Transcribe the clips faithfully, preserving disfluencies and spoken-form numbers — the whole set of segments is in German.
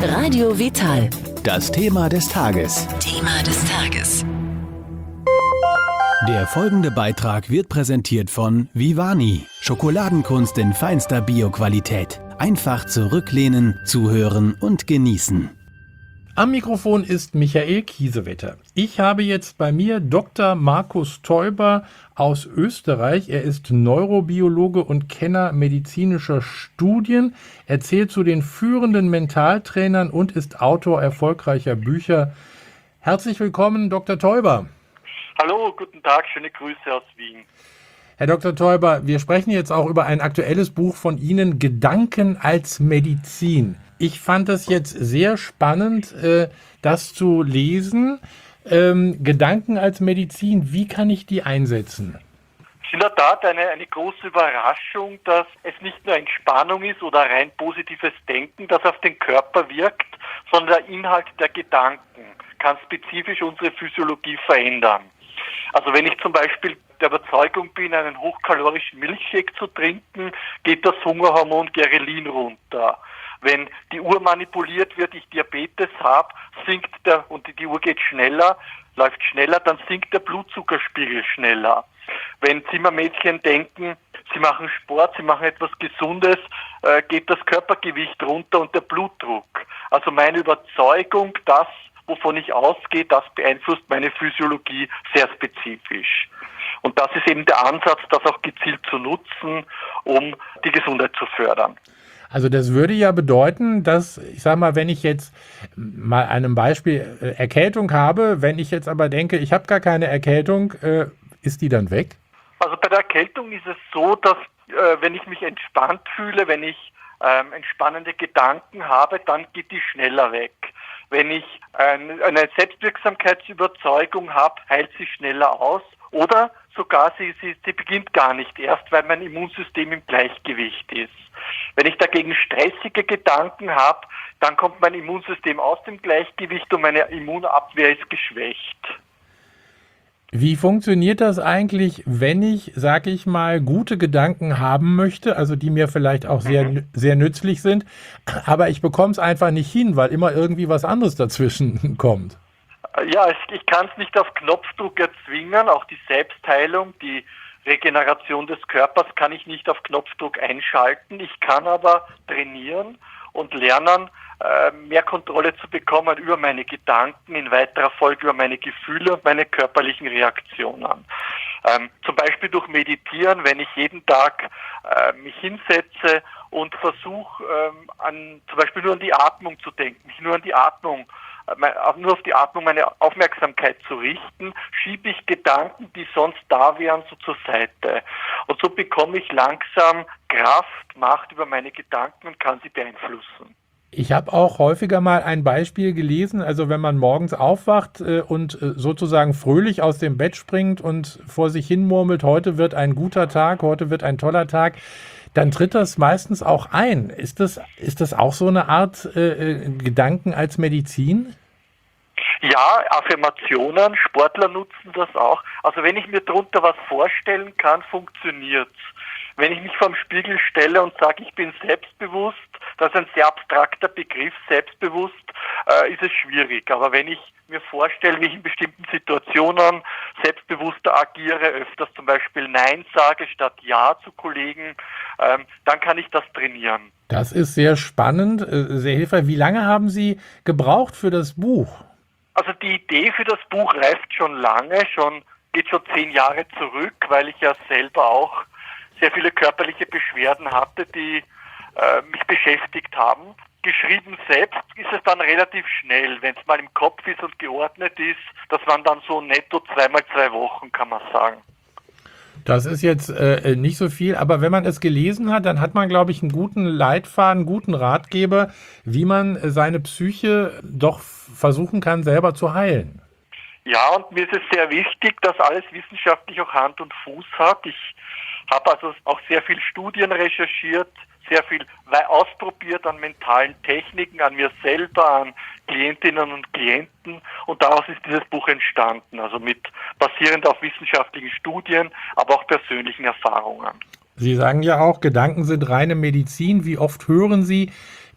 Radio Vital. Das Thema des Tages. Thema des Tages. Der folgende Beitrag wird präsentiert von Vivani. Schokoladenkunst in feinster Bio-Qualität. Einfach zurücklehnen, zuhören und genießen. Am Mikrofon ist Michael Kiesewetter. Ich habe jetzt bei mir Doktor Markus Teuber aus Österreich. Er ist Neurobiologe und Kenner medizinischer Studien. Er zählt zu den führenden Mentaltrainern und ist Autor erfolgreicher Bücher. Herzlich willkommen, Doktor Teuber. Hallo, guten Tag, schöne Grüße aus Wien. Herr Doktor Teuber, wir sprechen jetzt auch über ein aktuelles Buch von Ihnen, Gedanken als Medizin. Ich fand es jetzt sehr spannend, das zu lesen. Gedanken als Medizin, wie kann ich die einsetzen? Es ist in der Tat eine, eine große Überraschung, dass es nicht nur Entspannung ist oder rein positives Denken, das auf den Körper wirkt, sondern der Inhalt der Gedanken kann spezifisch unsere Physiologie verändern. Also wenn ich zum Beispiel der Überzeugung bin, einen hochkalorischen Milchshake zu trinken, geht das Hungerhormon Ghrelin runter. Wenn die Uhr manipuliert wird, ich Diabetes habe, sinkt der, und die Uhr geht schneller, läuft schneller, dann sinkt der Blutzuckerspiegel schneller. Wenn Zimmermädchen denken, sie machen Sport, sie machen etwas Gesundes, äh, geht das Körpergewicht runter und der Blutdruck. Also meine Überzeugung, das, wovon ich ausgehe, das beeinflusst meine Physiologie sehr spezifisch. Und das ist eben der Ansatz, das auch gezielt zu nutzen, um die Gesundheit zu fördern. Also das würde ja bedeuten, dass, ich sage mal, wenn ich jetzt mal einem Beispiel äh, Erkältung habe, wenn ich jetzt aber denke, ich habe gar keine Erkältung, äh, ist die dann weg? Also bei der Erkältung ist es so, dass äh, wenn ich mich entspannt fühle, wenn ich ähm, entspannende Gedanken habe, dann geht die schneller weg. Wenn ich ein, eine Selbstwirksamkeitsüberzeugung habe, heilt sie schneller aus oder sogar sie, sie, sie beginnt gar nicht erst, weil mein Immunsystem im Gleichgewicht ist. Wenn ich dagegen stressige Gedanken habe, dann kommt mein Immunsystem aus dem Gleichgewicht und meine Immunabwehr ist geschwächt. Wie funktioniert das eigentlich, wenn ich, sag ich mal, gute Gedanken haben möchte, also die mir vielleicht auch sehr, mhm. sehr nützlich sind, aber ich bekomme es einfach nicht hin, weil immer irgendwie was anderes dazwischen kommt? Ja, ich kann es nicht auf Knopfdruck erzwingen, auch die Selbstheilung, die Regeneration des Körpers kann ich nicht auf Knopfdruck einschalten. Ich kann aber trainieren und lernen, mehr Kontrolle zu bekommen über meine Gedanken, in weiterer Folge über meine Gefühle und meine körperlichen Reaktionen. Ähm, zum Beispiel durch Meditieren, wenn ich jeden Tag äh, mich hinsetze und versuche, ähm, an, zum Beispiel nur an die Atmung zu denken, mich nur an die Atmung nur auf die Atmung meine Aufmerksamkeit zu richten, schiebe ich Gedanken, die sonst da wären, so zur Seite. Und so bekomme ich langsam Kraft, Macht über meine Gedanken und kann sie beeinflussen. Ich habe auch häufiger mal ein Beispiel gelesen, also wenn man morgens aufwacht äh, und äh, sozusagen fröhlich aus dem Bett springt und vor sich hin murmelt, heute wird ein guter Tag, heute wird ein toller Tag, dann tritt das meistens auch ein. Ist das, ist das auch so eine Art äh, Gedanken als Medizin? Ja, Affirmationen, Sportler nutzen das auch. Also wenn ich mir darunter was vorstellen kann, funktioniert's. Wenn ich mich vorm Spiegel stelle und sage, ich bin selbstbewusst, das ist ein sehr abstrakter Begriff, selbstbewusst, äh, ist es schwierig. Aber wenn ich mir vorstelle, wie ich in bestimmten Situationen selbstbewusster agiere, öfters zum Beispiel Nein sage statt Ja zu Kollegen, ähm, dann kann ich das trainieren. Das ist sehr spannend, sehr hilfreich. Wie lange haben Sie gebraucht für das Buch? Also die Idee für das Buch reift schon lange, schon geht schon zehn Jahre zurück, weil ich ja selber auch sehr viele körperliche Beschwerden hatte, die äh, mich beschäftigt haben. Geschrieben selbst ist es dann relativ schnell, wenn es mal im Kopf ist und geordnet ist. Das waren dann so netto zweimal zwei Wochen, kann man sagen. Das ist jetzt äh, nicht so viel, aber wenn man es gelesen hat, dann hat man, glaube ich, einen guten Leitfaden, einen guten Ratgeber, wie man seine Psyche doch versuchen kann, selber zu heilen. Ja, und mir ist es sehr wichtig, dass alles wissenschaftlich auch Hand und Fuß hat. Ich habe also auch sehr viel Studien recherchiert, sehr viel ausprobiert an mentalen Techniken, an mir selber, an Klientinnen und Klienten, und daraus ist dieses Buch entstanden, also mit basierend auf wissenschaftlichen Studien, aber auch persönlichen Erfahrungen. Sie sagen ja auch, Gedanken sind reine Medizin. Wie oft hören Sie,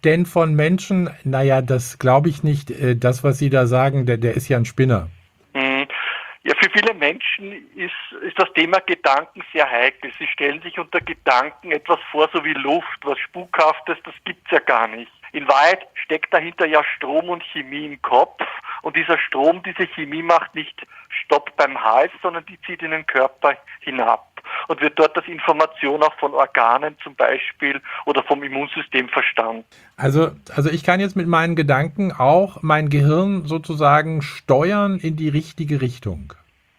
denn von Menschen, naja, das glaube ich nicht, äh, das, was Sie da sagen, der, der ist ja ein Spinner. Mhm. Ja, für viele Menschen ist, ist das Thema Gedanken sehr heikel. Sie stellen sich unter Gedanken etwas vor, so wie Luft, was Spukhaftes, das gibt's ja gar nicht. In Wahrheit steckt dahinter ja Strom und Chemie im Kopf und dieser Strom, diese Chemie macht nicht Stopp beim Hals, sondern die zieht in den Körper hinab und wird dort als Information auch von Organen zum Beispiel oder vom Immunsystem verstanden. Also, also ich kann jetzt mit meinen Gedanken auch mein Gehirn sozusagen steuern in die richtige Richtung.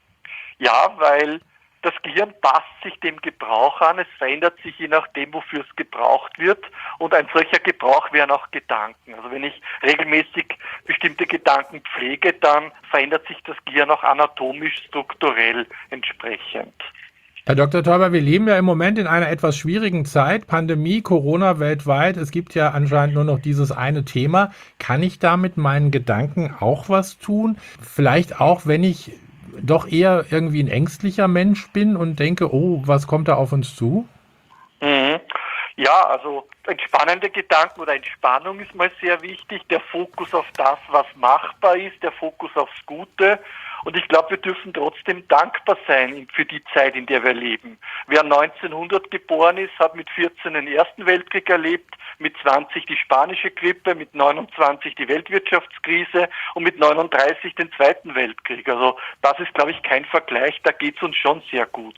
Ja, weil das Gehirn passt sich dem Gebrauch an, es verändert sich je nachdem, wofür es gebraucht wird und ein solcher Gebrauch wären auch Gedanken. Also wenn ich regelmäßig bestimmte Gedanken pflege, dann verändert sich das Gehirn auch anatomisch, strukturell entsprechend. Herr Doktor Täuber, wir leben ja im Moment in einer etwas schwierigen Zeit, Pandemie, Corona weltweit, es gibt ja anscheinend nur noch dieses eine Thema. Kann ich da mit meinen Gedanken auch was tun? Vielleicht auch, wenn ich doch eher irgendwie ein ängstlicher Mensch bin und denke, oh, was kommt da auf uns zu? Mhm. Ja, also entspannende Gedanken oder Entspannung ist mal sehr wichtig. Der Fokus auf das, was machbar ist, der Fokus aufs Gute. Und ich glaube, wir dürfen trotzdem dankbar sein für die Zeit, in der wir leben. Wer neunzehnhundert geboren ist, hat mit vierzehn den Ersten Weltkrieg erlebt, mit zwanzig die spanische Grippe, mit neunundzwanzig die Weltwirtschaftskrise und mit neununddreißig den Zweiten Weltkrieg. Also das ist, glaube ich, kein Vergleich, da geht es uns schon sehr gut.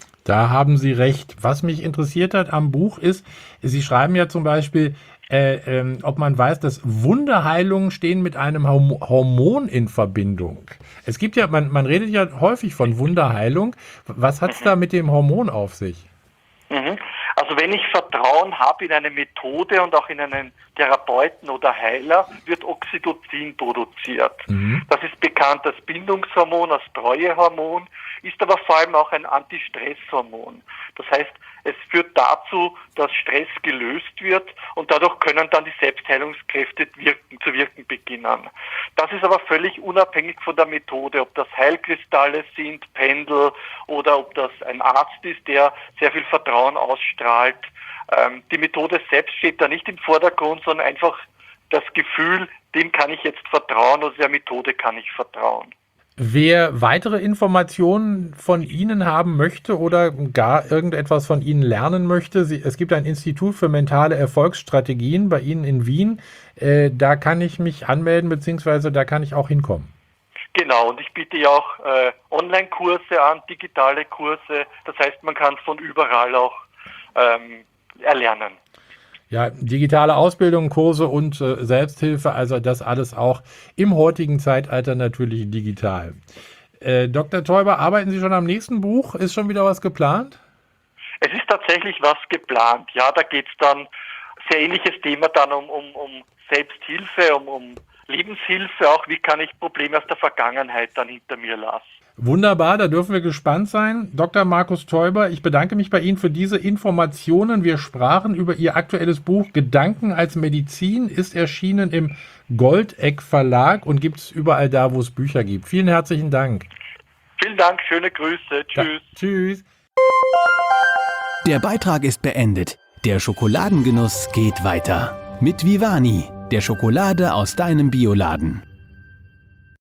Da haben Sie recht. Was mich interessiert hat am Buch ist, Sie schreiben ja zum Beispiel, äh, ähm, ob man weiß, dass Wunderheilungen stehen mit einem Horm- Hormon in Verbindung. Es gibt ja, man, man redet ja häufig von Wunderheilung. Was hat es da mit dem Hormon auf sich? Mhm. Also wenn ich Vertrauen habe in eine Methode und auch in einen Therapeuten oder Heiler, wird Oxytocin produziert. Mhm. Das ist bekannt als Bindungshormon, als Treuehormon, ist aber vor allem auch ein Antistresshormon. Das heißt, es führt dazu, dass Stress gelöst wird und dadurch können dann die Selbstheilungskräfte wirken, zu wirken beginnen. Das ist aber völlig unabhängig von der Methode, ob das Heilkristalle sind, Pendel oder ob das ein Arzt ist, der sehr viel Vertrauen ausstrahlt. Ähm, die Methode selbst steht da nicht im Vordergrund, sondern einfach das Gefühl, dem kann ich jetzt vertrauen oder der Methode kann ich vertrauen. Wer weitere Informationen von Ihnen haben möchte oder gar irgendetwas von Ihnen lernen möchte, Sie, es gibt ein Institut für mentale Erfolgsstrategien bei Ihnen in Wien. Äh, da kann ich mich anmelden, beziehungsweise da kann ich auch hinkommen. Genau, und ich biete ja auch äh, Online-Kurse an, digitale Kurse. Das heißt, man kann von überall auch ähm, erlernen. Ja, digitale Ausbildung, Kurse und äh, Selbsthilfe, also das alles auch im heutigen Zeitalter natürlich digital. Äh, Doktor Täuber, arbeiten Sie schon am nächsten Buch? Ist schon wieder was geplant? Es ist tatsächlich was geplant. Ja, da geht es dann, sehr ähnliches Thema dann um, um, um Selbsthilfe, um, um Lebenshilfe, auch wie kann ich Probleme aus der Vergangenheit dann hinter mir lassen. Wunderbar, da dürfen wir gespannt sein. Doktor Markus Täuber, ich bedanke mich bei Ihnen für diese Informationen. Wir sprachen über Ihr aktuelles Buch Gedanken als Medizin, ist erschienen im Goldeck Verlag und gibt es überall da, wo es Bücher gibt. Vielen herzlichen Dank. Vielen Dank, schöne Grüße. Tschüss. Da, tschüss. Der Beitrag ist beendet. Der Schokoladengenuss geht weiter. Mit Vivani, der Schokolade aus deinem Bioladen.